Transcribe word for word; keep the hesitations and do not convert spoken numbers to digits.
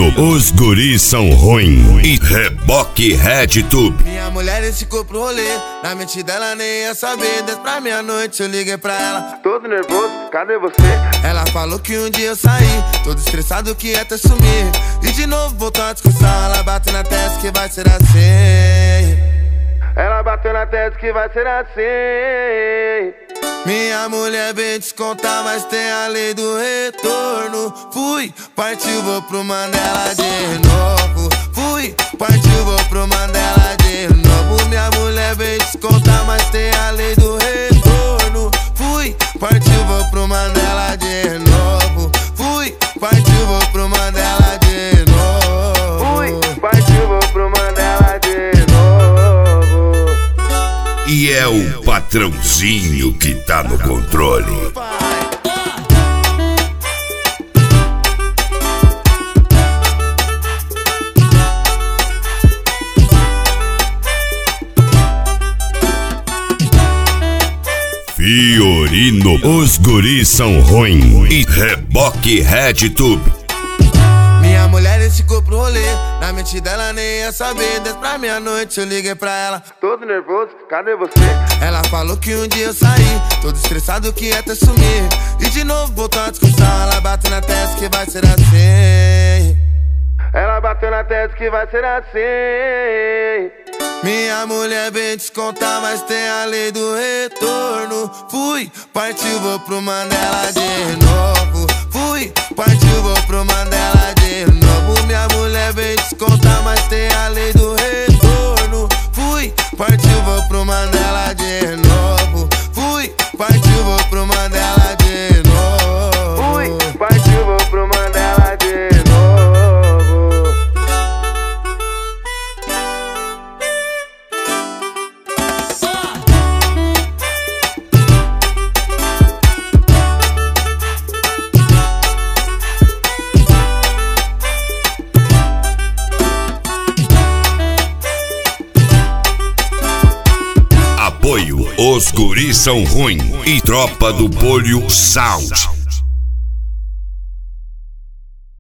Fiorino, os guris são ruim. E Reboque RedTube. Minha mulher ficou pro rolê, na mente dela nem ia saber. Desde pra meia-noite eu liguei pra ela, todo nervoso, cadê você? Ela falou que um dia eu saí, todo estressado que ia até sumir. E de novo voltou a discussão, ela bateu na testa que vai ser assim. Ela bateu na testa que vai ser assim. Minha mulher vem descontar, mas tem a lei do retorno. Fui, partiu, vou pro Mandela de novo. Fui, partiu, vou pro Mandela de novo. Minha mulher vem descontar, mas tem a lei do retorno. Fui, partiu, vou pro Mandela de novo. Fui, partiu, vou pro Mandela de novo. Fui, partiu, vou pro Mandela de novo. E é o patrãozinho que tá no controle. Fiorino, os guris são ruim. E Reboque RedTube. Minha mulher ficou pro rolê, na mente dela nem ia saber. Desde pra meia-noite eu liguei pra ela, todo nervoso, cadê você? Ela falou que um dia eu saí, todo estressado que ia até sumir. E de novo voltou a discussão, ela bateu na testa que vai ser assim. Ela bateu na testa que vai ser assim. Minha mulher vem descontar, mas tem a lei do retorno. Fui, partiu, vou pro Mandela de novo. Fui, partiu, vou pro Mandela de novo. Minha mulher vem descontar, mas tem a lei do retorno. Fui, partiu, vou pro Mandela de novo. Fui, partiu, vou pro Mandela de novo. Fui, partiu, vou pro Mandela de novo. Apoio, os guris são ruim. E Tropa do Polho Sound.